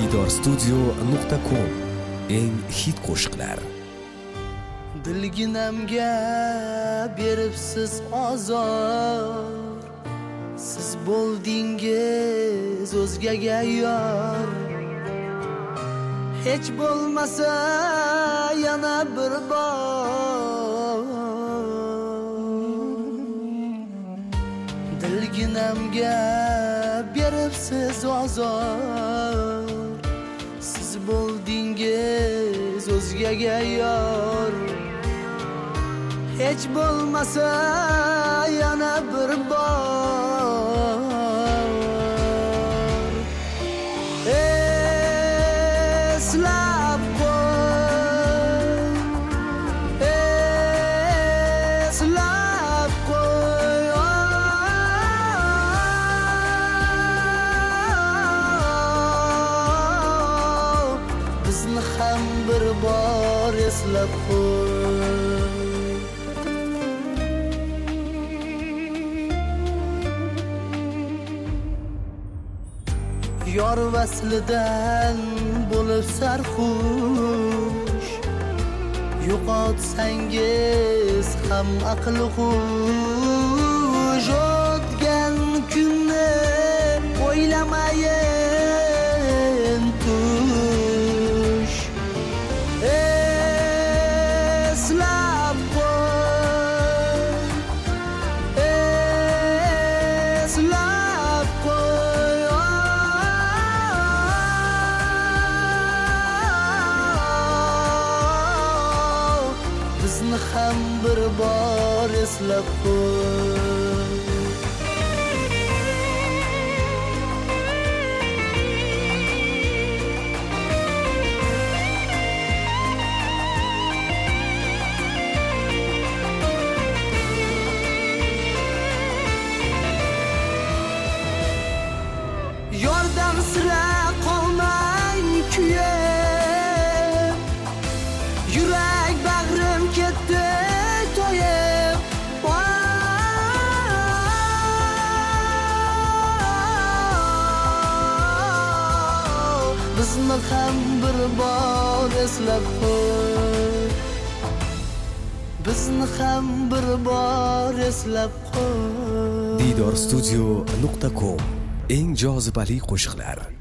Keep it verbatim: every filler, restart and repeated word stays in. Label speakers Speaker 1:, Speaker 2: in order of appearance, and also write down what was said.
Speaker 1: diydor studio nuqta com eng hit qo'shiqlar.
Speaker 2: Dilginamga beribsiz azor, siz bo'ldingiz o'zgaga yor. Hech bo'lmasa yana bir bor dilginamga beribsiz azor, siz bo'ldingiz o'zgaga yor. Hech bo'lmasa yana bir bor eslab qo'y, eslab qo'y. Bizni ham bir bor eslab qo'y. Yor vaslidan bo'lib sarxush, yo'qotsangiz ham aqli xush. O'tgan kunni o'ylamayin tush, eslab qo'y, eslab qo'y. Bizni ham bir bor eslab qo'y. Yordan sira qolmang kuyib, yurak bag'rim ketdi to'yib. Bizni ham bir bor eslab qo'y. Bizni ham bir bor eslab qo'y.
Speaker 1: diydor studio nuqta com eng jozibali qo'shiqlar.